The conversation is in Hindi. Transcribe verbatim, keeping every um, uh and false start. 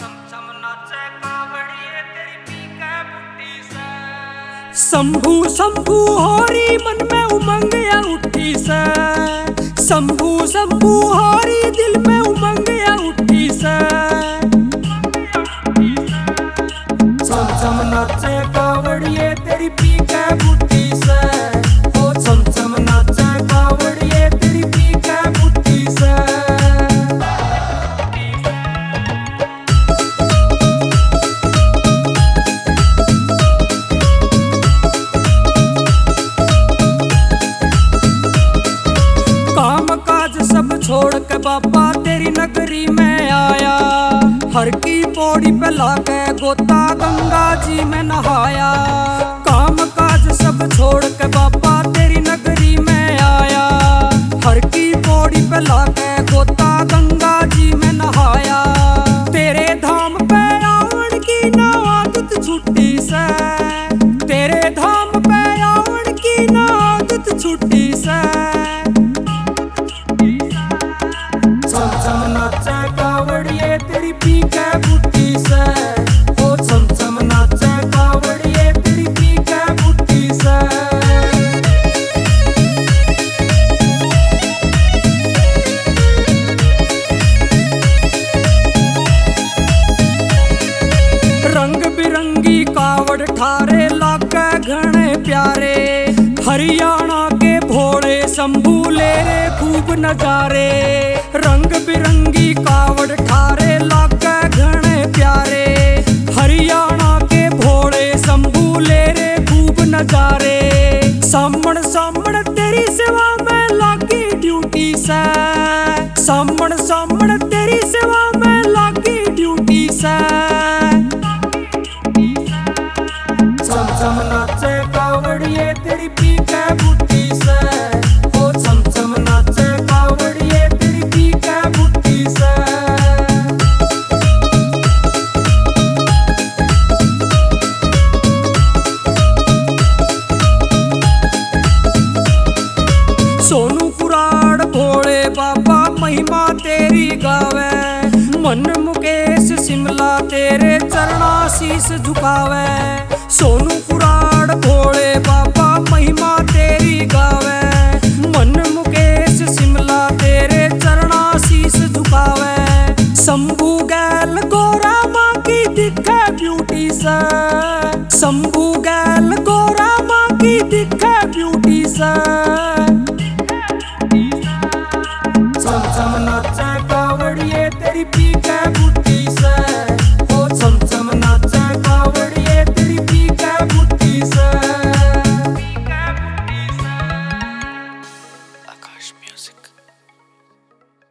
शंभू शंभू होरी मन में उमंग या उठी से, शंभू शंभू होरी दिल में उमंग या उठी से। छम छम नाचे कावड़िए तेरी पी के बूटी से, ओ छम छम नाचे कावड़िए तेरी पी के बूटी से। सब छोड़ के बाबा तेरी नगरी में आया, हर की पौड़ी पे लाके गोता गंगा जी में नहाया। काम काज सब छोड़ के बाबा तेरी नगरी में आया, हर की पौड़ी पे लाके गोता गंगा जी में नहाया। तेरे धाम पे आवन की ना आदत छुट्टी से, तेरे धाम पे आवन की ना आदत छुट्टी से। छम छम नाचे कावड़िए तेरी पी के बूटी से, ओ छम छम नाचे कावड़िए तेरी पी के बूटी से। रंग बिरंगी कावड़ ठारे लागे घने प्यारे, हरियाणा के भोले शंभू ले रे खूब नजारे। रंग बिरंगी कावड़ ठारे लागे घने प्यारे, हरियाणा के भोले शंभू ले रे खूब नजारे। सामण सामण तेरी सेवा में लागी ड्यूटी से, सामण सामण तेरी सेवा में लागी ड्यूटी से। छम छम नाचे कावड़िए तेरी पी के बूटी से, ओ छम छम नाचे कावड़िए तेरी पी के बूटी से। सोनू कुराड़ भोले बाबा महिमा तेरी गावे, मन मुकेश शिमला तेरे चरणा शीस झुकावे। सोनू कुराड़ भोले बाबा महिमा तेरी गावे, मन मुकेश शिमला तेरे चरणा शीस झुकावे। शंभू गैल गोरा माँ की दिखे ब्यूटी से, शंभू गैल गोरा माँ की दिखे ब्यूटी से। छम छम नाचे कावड़िए तेरी पी के बूटी